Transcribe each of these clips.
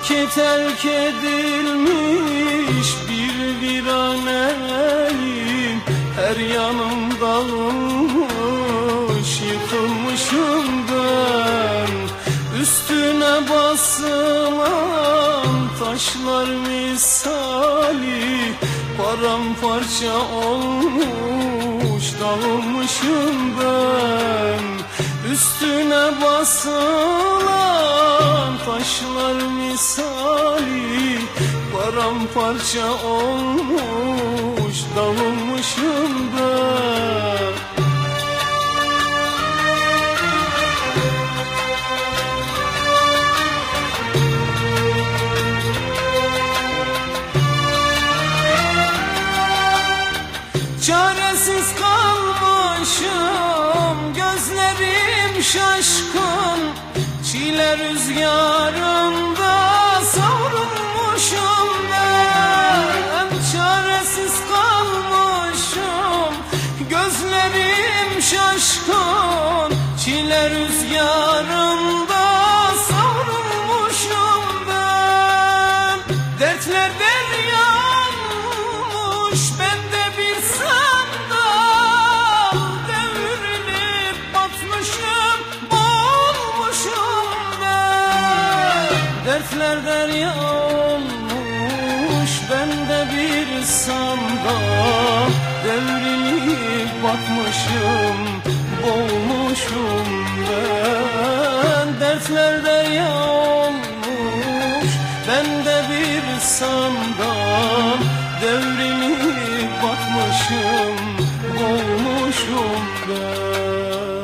Sanki terk edilmiş bir viraneyim. Her yanım dağılmış, yıkılmışım ben. Üstüne basılan taşlar misali paramparça olmuş, dağılmışım ben. Üstüne basılan taşlar misali paramparça olmuş, dağılmışım ben. Çaresiz kalmışım, gözlerim şaşkın. Çile rüzgarında savrulmuşum ben. Çaresiz kalmışım, gözlerim şaşkın. Çile rüzgarında savrulmuşum ben. Dertler deryanmış, ben de bir sandal. Devrilip batmışım, boğulmuşum ben. Dertler derya olmuş, ben de bir sandal. Devrilip batmışım, boğulmuşum ben. Dertler derya olmuş, ben de bir sandal. Devrilip batmışım, boğulmuşum ben.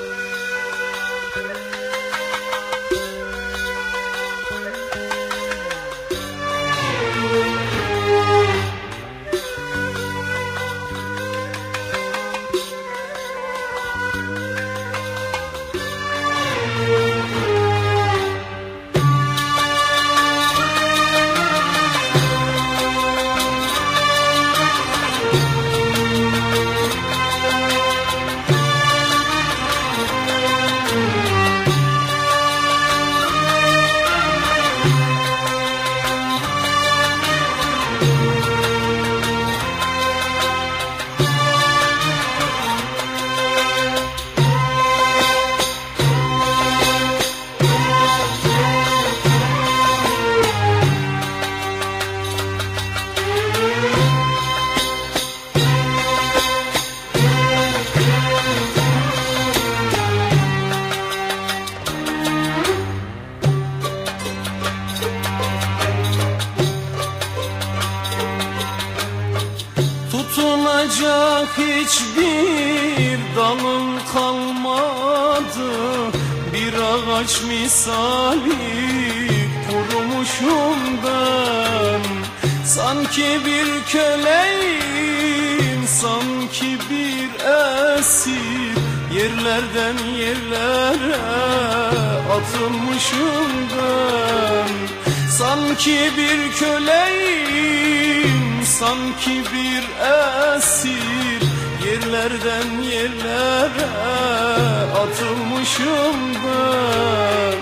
Tutunacak hiçbir dalım kalmadı. Bir ağaç misali kurumuşum ben. Sanki bir köleyim, sanki bir esir. Yerlerden yerlere atılmışım ben. Sanki bir köleyim, sanki bir esir. Yerlerden yerlere atılmışım ben.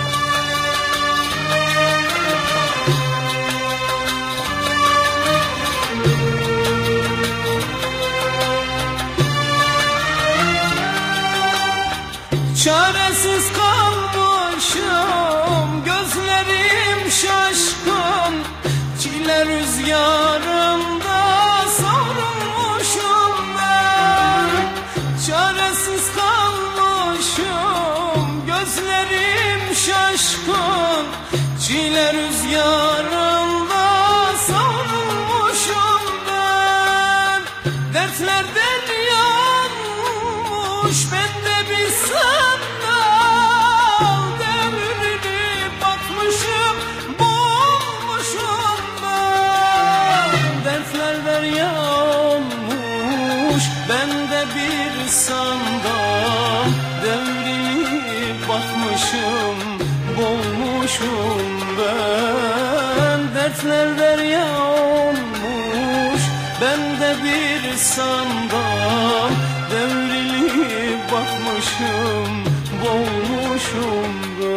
Çaresiz kalmışım, gözlerim şaşkın. Çile rüzgarında savrulmuşum ben. Çaresiz kalmışım, gözlerim şaşkın. Çile rüzgarında savrulmuşum ben. Dertler deryanmış, ben de bir sandal. Devrilip batmışım, boğulmuşum ben. Dertler derya olmuş, ben de bir sandal. Devrilip batmışım, boğulmuşum ben. Dertler derya olmuş, ben de bir sandal. Devrilip batmışım, boğulmuşum ben.